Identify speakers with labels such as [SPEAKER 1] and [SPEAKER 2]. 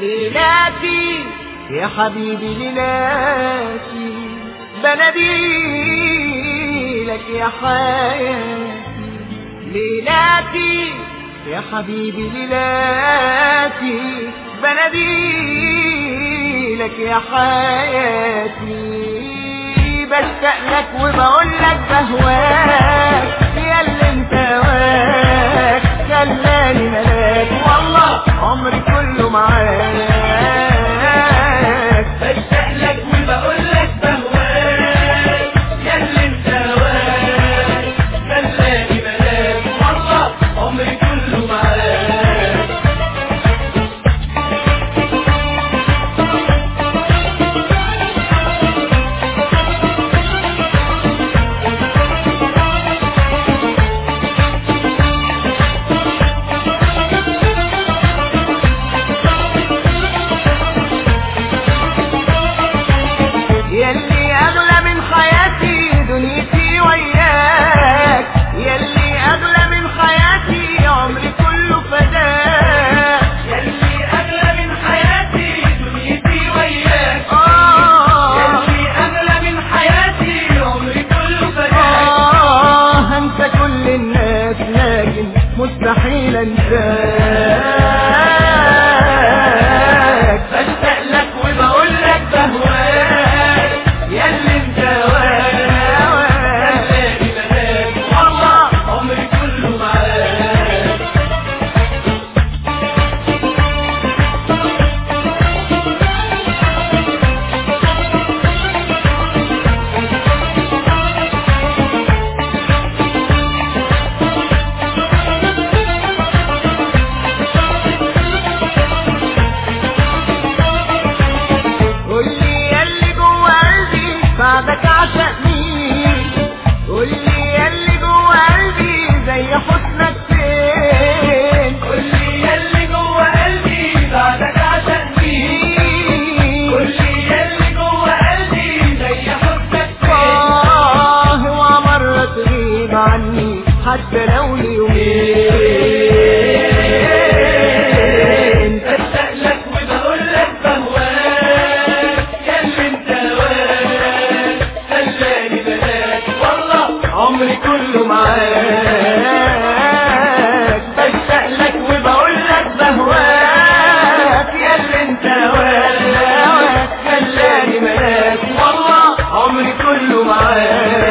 [SPEAKER 1] ليلاتي يا حبيبي ليلاتي بناديلك يا حياتي ليلاتي يا حبيبي ليلاتي بناديلك يا حياتي بشتاق لك وبقولك بهواك يا اللي انت واك خلاني ملاك والله عمري كله معاك
[SPEAKER 2] بشتاق لك وبقولك بهواك يا اللي انت واك خلاني ملاك والله عمري كله معاك
[SPEAKER 1] يلي أغلى من حياتي دنيتي وياك يلي أغلى من حياتي عمري كله فداك
[SPEAKER 2] يلي أغلى من حياتي دنيتي وياك يلي أغلى من حياتي عمري كله فداك
[SPEAKER 1] هنسى كل الناس لكن مستحيل انساك
[SPEAKER 2] بشتاق لك وبقولك بهواك يا اللي انت واك خلاني ملاك والله عمري كله معاك
[SPEAKER 1] قولي ياللي جوا قلبي بعدك عشق مين قولي ياللي جوا قلبي زي حسنك فين
[SPEAKER 2] قولي ياللي جوا قلبي بعدك عشق مين قولي ياللي جوا قلبي زي حبك فين
[SPEAKER 1] اوعى مرة تغيب عني حتى لو ليومين
[SPEAKER 2] بشتاق لك وبقولك بهواك يا اللي انت واك خلاني ملاك والله
[SPEAKER 1] عمري كله معاك بشتاق لك وبقولك بهواك يا اللي انت واك خلاني ملاك والله عمري كله معاك